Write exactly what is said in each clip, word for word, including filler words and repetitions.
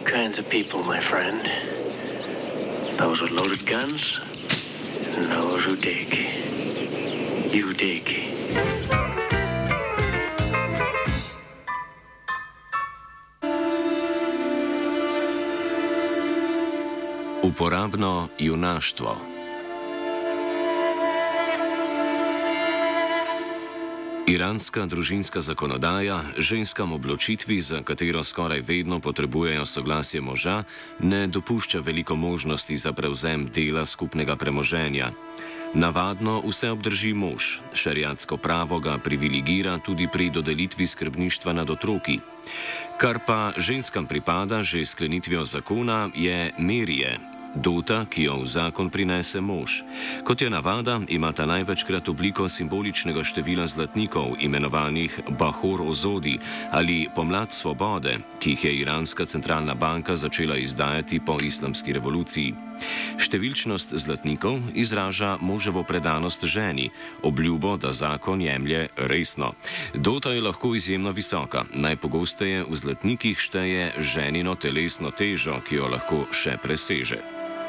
kinds of people, my friend. Those with loaded guns and those who dig. You dig. Uporabno junaštvo. Iranska družinska zakonodaja ženskam ob ločitvi, za katero skoraj vedno potrebujejo soglasje moža, ne dopušča veliko možnosti za prevzem dela skupnega premoženja. Navadno vse obdrži mož, šariatsko pravo ga privilegira tudi pri dodelitvi skrbništva nad otroki. Kar pa ženskam pripada že s sklenitvijo zakona, je merije, dota, ki jo v zakon prinese mož. Kot je navada, imata največkrat obliko simboličnega števila zlatnikov, imenovanih Bahor Ozodi ali pomlad svobode, ki jih je iranska centralna banka začela izdajati po islamski revoluciji. Številčnost zlatnikov izraža moževo predanost ženi, obljubo, da zakon jemlje resno. Dota je lahko izjemno visoka, najpogosteje v zlatnikih šteje ženino telesno težo, ki jo lahko še preseže.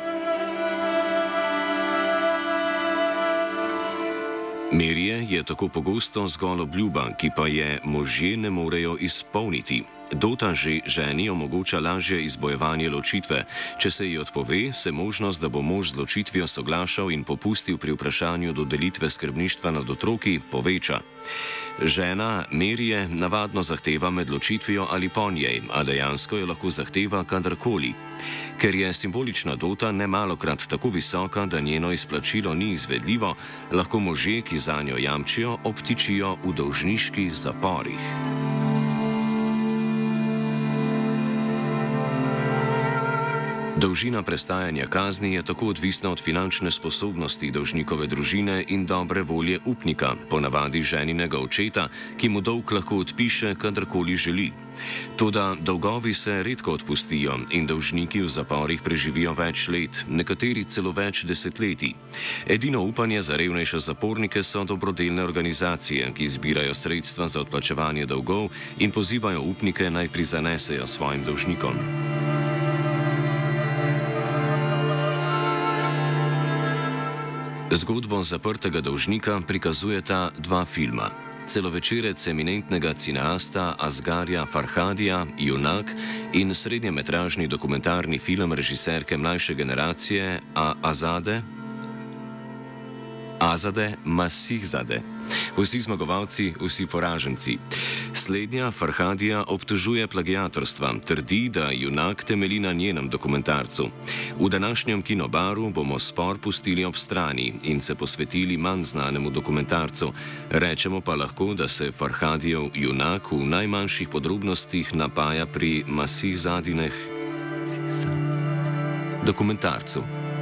Merje je tako pogosto zgolj obljuba, ki pa je možje ne morejo izpolniti. Dota že ženi omogoča lažje izbojevanje ločitve. Če se ji odpove, se možnost, da bo mož z ločitvijo soglašal in popustil pri vprašanju dodelitve skrbništva nad otroki, poveča. Žena merje navadno zahteva med ločitvijo ali po njej, a dejansko jo lahko zahteva kadarkoli. Ker je simbolična dota nemalokrat tako visoka, da njeno izplačilo ni izvedljivo, lahko možje, ki zanjo jamčijo, obtičijo v dolžniških zaporih. Dolžina prestajanja kazni je tako odvisna od finančne sposobnosti dolžnikove družine in dobre volje upnika, ponavadi ženinega očeta, ki mu dolg lahko odpiše, kadarkoli želi. Toda dolgovi se redko odpustijo in dolžniki v zaporih preživijo več let, nekateri celo več desetletij. Edino upanje za revnejše zapornike so dobrodelne organizacije, ki zbirajo sredstva za odplačevanje dolgov in pozivajo upnike naj prizanesejo svojim dolžnikom. Zgodbo zaprtega dolžnika prikazujeta dva filma. Celovečerec eminentnega cineasta Asgarija Farhadija, Junak, in srednjemetražni dokumentarni film režiserke mlajše generacije Azade, Azade Masihzade. Vsi zmagovalci, vsi poraženci. Slednja Farhadija obtožuje plagiatorstva, trdi, da Junak temelji na njenem dokumentarcu. V današnjem kinobaru bomo spor pustili ob strani in se posvetili manj znanemu dokumentarcu. Rečemo pa lahko, da se Farhadijev Junak v najmanjših podrobnostih napaja pri Masihzadineh dokumentarcu.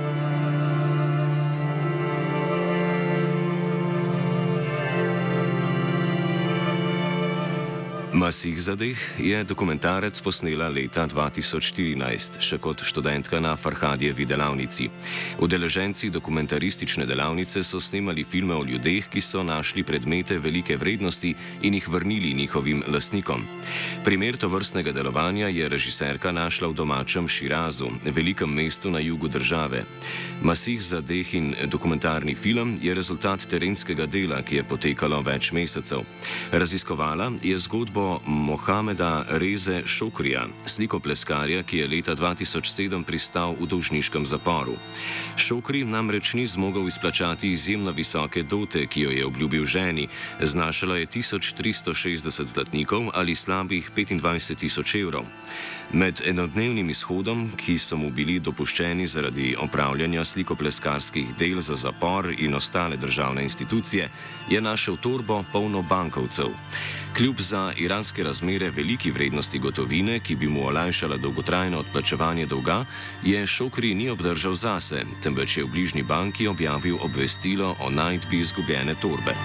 Masihzadeh je dokumentarec posnela leta dva tisoč štirinajst, še kot študentka na Farhadijevi delavnici. Udeleženci dokumentaristične delavnice so snemali filme o ljudeh, ki so našli predmete velike vrednosti in jih vrnili njihovim lastnikom. Primer tovrstnega delovanja je režiserka našla v domačem Širazu, velikem mestu na jugu države. Masihzadeh in dokumentarni film je rezultat terenskega dela, ki je potekalo več mesecev. Raziskovala je zgodbo Mohameda Reze Šokrija, slikopleskarja, ki je leta dva tisoč sedem pristal v dolžniškem zaporu. Šokri namreč ni zmogel izplačati izjemno visoke dote, ki jo je obljubil ženi, znašala je tisoč tristo šestdeset zlatnikov ali slabih petindvajset tisoč evrov. Med enodnevnim izhodom, ki so mu bili dopuščeni zaradi opravljanja slikopleskarskih del za zapor in ostale državne institucije, je našel torbo polno bankovcev. Kljub za iranske razmere veliki vrednosti gotovine, ki bi mu olajšala dolgotrajno odplačevanje dolga, je Šokri ni obdržal zase, temveč je v bližnji banki objavil obvestilo o najdbi izgubljene torbe.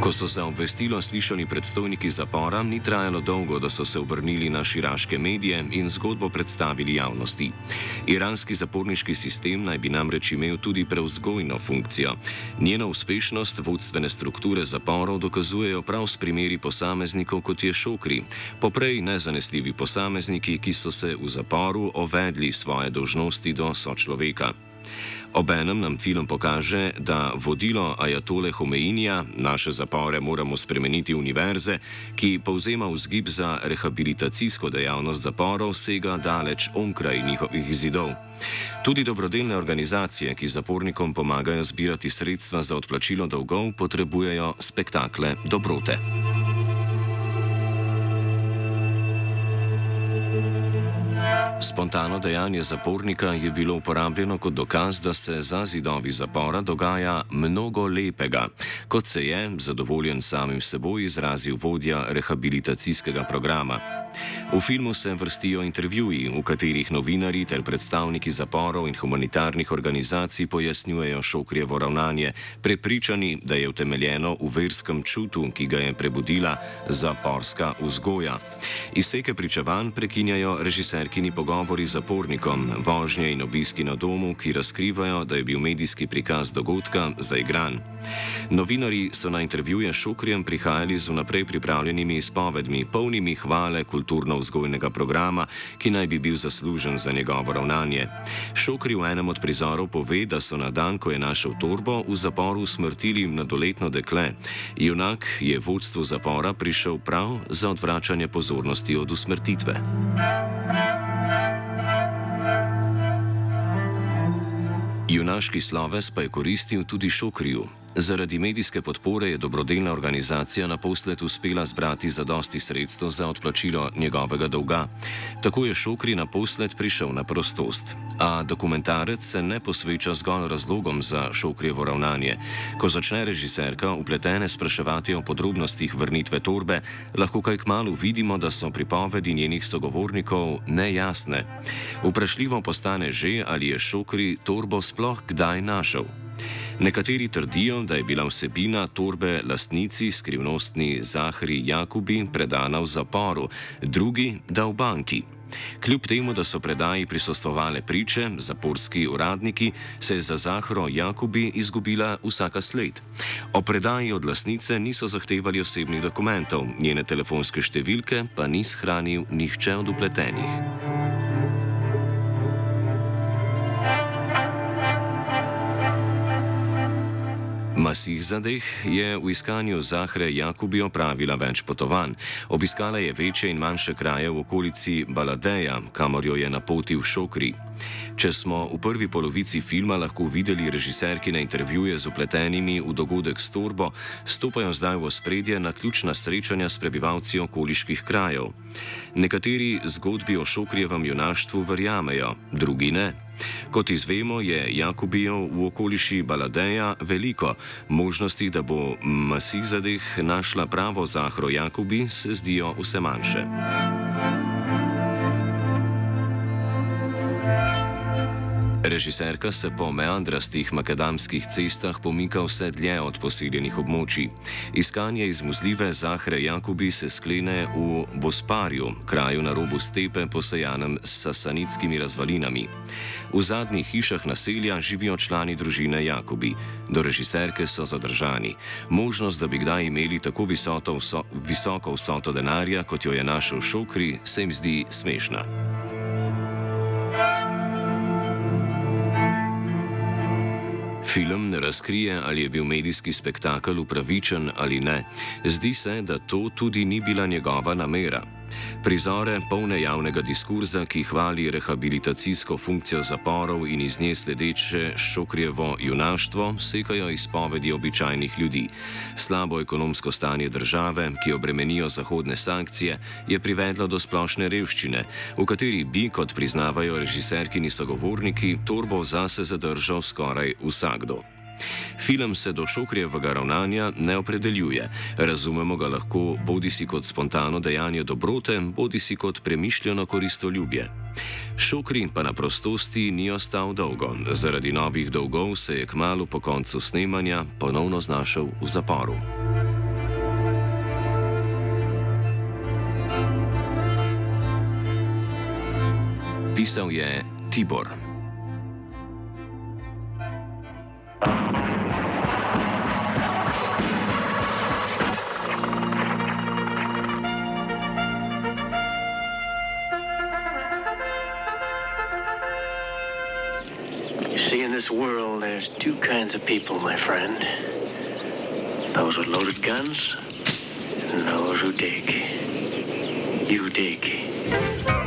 Ko so za obvestilo slišali predstojniki zapora, ni trajalo dolgo, da so se obrnili na iraške medije in zgodbo predstavili javnosti. Iranski zaporniški sistem naj bi namreč imel tudi prevzgojno funkcijo. Njeno uspešnost vodstvene strukture zaporov dokazujejo prav s primeri posameznikov, kot je Šokri, poprej nezanesljivi posamezniki, ki so se v zaporu ovedli svoje dolžnosti do sočloveka. Obenem nam film pokaže, da vodilo ajatole Homeinija, naše zapore moramo spremeniti univerze, ki povzema vzgib za rehabilitacijsko dejavnost zaporov, sega daleč onkraj njihovih zidov. Tudi dobrodelne organizacije, ki zapornikom pomagajo zbirati sredstva za odplačilo dolgov, potrebujejo spektakle dobrote. Spontano dejanje zapornika je bilo uporabljeno kot dokaz, da se za zidovi zapora dogaja mnogo lepega, kot se je, zadovoljen samim seboj, izrazil vodja rehabilitacijskega programa. V filmu se vrstijo intervjuji, v katerih novinarji ter predstavniki zaporov in humanitarnih organizacij pojasnjujejo Šokrijevo ravnanje, prepričani, da je utemeljeno v verskem čutu, ki ga je prebudila zaporska vzgoja. Izseke pričevanj prekinjajo režiserkini pogovori z zapornikom, vožnje in obiski na domu, ki razkrivajo, da je bil medijski prikaz dogodka zaigran. Novinarji so na intervjuje s Šokrijem prihajali z vnaprej pripravljenimi izpovedmi, polnimi hvale kulturno-vzgojnega programa, ki naj bi bil zaslužen za njegovo ravnanje. Šokri v enem od prizorov pove, da so na dan, ko je našel torbo, v zaporu usmrtili mladoletno dekle. Junak je vodstvu zapora prišel prav za odvračanje pozornosti od usmrtitve. Junaški sloves pa je koristil tudi Šokriju. Zaradi medijske podpore je dobrodelna organizacija naposled uspela zbrati zadosti sredstev za odplačilo njegovega dolga. Tako je Šokri naposled prišel na prostost. A dokumentarec se ne posveča zgolj razlogom za Šokrijevo ravnanje. Ko začne režiserka vpletene spraševati o podrobnostih vrnitve torbe, lahko kaj kmalu vidimo, da so pripovedi njenih sogovornikov nejasne. Vprašljivo postane že, ali je Šokri torbo sploh kdaj našel. Nekateri trdijo, da je bila vsebina torbe lastnici, skrivnostni Zahri Jakubi, predana v zaporu, drugi, da v banki. Kljub temu, da so predaji prisostvovale priče, zaporski uradniki, se je za Zahro Jakubi izgubila vsaka sled. O predaji od lastnice niso zahtevali osebnih dokumentov, njene telefonske številke pa ni shranil nihče od vpletenih. Masih Zadeh je v iskanju Zahre Jakubi opravila več potovanj. Obiskala je večje in manjše kraje v okolici Baladeja, kamor jo je napotil Šokri. Če smo v prvi polovici filma lahko videli režiserkine intervjuje z vpletenimi v dogodek s torbo, stopajo zdaj v ospredje naključna srečanja s prebivalci okoliških krajev. Nekateri zgodbi o Šokrijevem junaštvu verjamejo, drugi ne. Kot izvemo, je Jakubijev v okoliši Baladeja veliko. Možnosti, da bo Masih Zadeh našla pravo Zahro Jakubi, se zdijo vse manjše. Režiserka se po meandrastih makadamskih cestah pomika vse dlje od poseljenih območij. Iskanje izmuzljive Zahre Jakubi se sklene v Bosparju, kraju na robu stepe, posejanem s sasanitskimi razvalinami. V zadnjih hišah naselja živijo člani družine Jakubi. Do režiserke so zadržani. Možnost, da bi kdaj imeli tako visoto vso, visoko vsoto denarja, kot jo je našel Šokri, se jim zdi smešna. Film ne razkrije, ali je bil medijski spektakel upravičen ali ne. Zdi se, da to tudi ni bila njegova namera. Prizore, polne javnega diskurza, ki hvali rehabilitacijsko funkcijo zaporov in iz nje sledeče Šokrijevo junaštvo, sekajo izpovedi običajnih ljudi. Slabo ekonomsko stanje države, ki obremenijo zahodne sankcije, je privedlo do splošne revščine, v kateri bi, kot priznavajo režiserkini sogovorniki, torbo zase zadržal skoraj vsakdo. Film se do Šokrijevega ravnanja ne opredeljuje. Razumemo ga lahko bodisi kot spontano dejanje dobrote, bodisi kot premišljeno koristoljubje. Šokri pa na prostosti ni ostal dolgo. Zaradi novih dolgov se je kmalu po koncu snemanja ponovno znašel v zaporu. Pisal je Tibor. See, in this world, there's two kinds of people, my friend. Those with loaded guns, and those who dig. You dig.